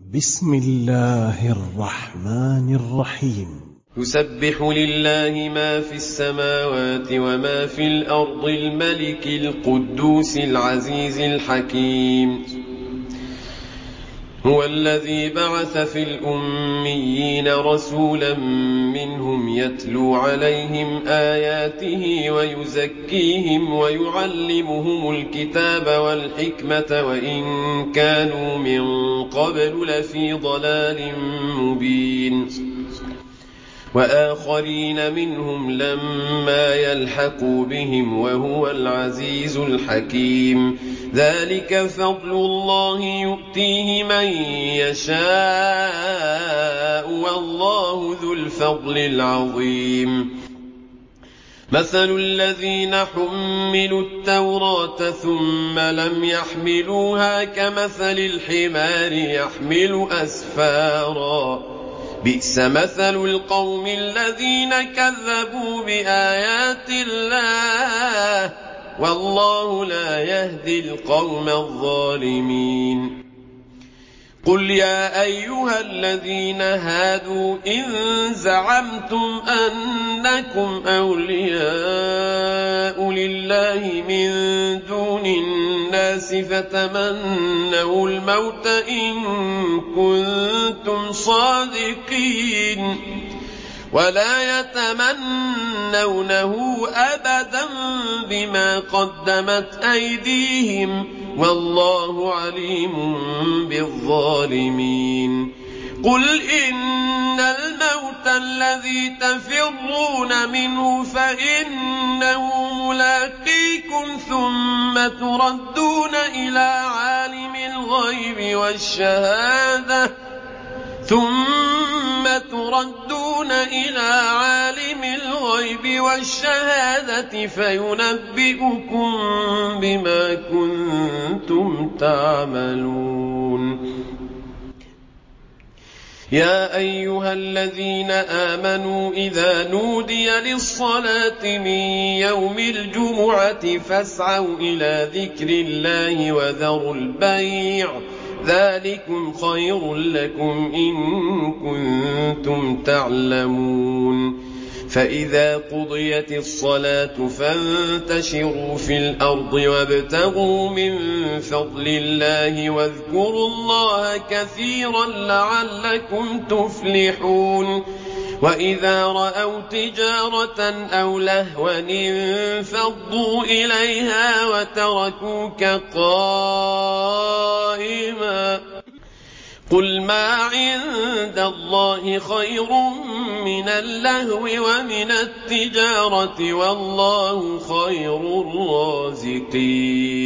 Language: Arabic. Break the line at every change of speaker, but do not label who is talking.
بسم الله الرحمن الرحيم.
يسبح لله ما في السماوات وما في الأرض الملك القدوس العزيز الحكيم. هو الذي بعث في الأميين رسولا منهم يتلو عليهم آياته ويزكيهم ويعلمهم الكتاب والحكمة وإن كانوا من قبل لفي ضلال مبين. وآخرين منهم لما يلحقوا بهم وهو العزيز الحكيم. ذلك فضل الله يؤتيه من يشاء والله ذو الفضل العظيم. مثل الذين حملوا التوراة ثم لم يحملوها كمثل الحمار يحمل أسفارا بئس مثل القوم الذين كذبوا بآيات الله والله لا يهدي القوم الظالمين. قل يا أيها الذين هادوا إن زعمتم أنكم أولياء لله من دون الناس فتمنوا الموت إن كنتم صادقين ولا يتمنونه أبدا بما قدمت أيديهم والله عليم بالظالمين. قل إن الموت الذي تفرون منه فإنه ملاقيكم ثم تردون إلى عالم الغيب والشهادة فينبئكم بما كنتم تعملون. يا أيها الذين آمنوا إذا نودي للصلاة من يوم الجمعة فاسعوا إلى ذكر الله وذروا البيع ذلكم خير لكم إن كنتم تعلمون. فإذا قضيت الصلاة فانتشروا في الأرض وابتغوا من فضل الله واذكروا الله كثيرا لعلكم تفلحون. وإذا رأوا تجارة أو لهوا انفضوا إليها وتركوك قائما قل ما عند الله خير من اللهو ومن التجارة والله خير الرازقين.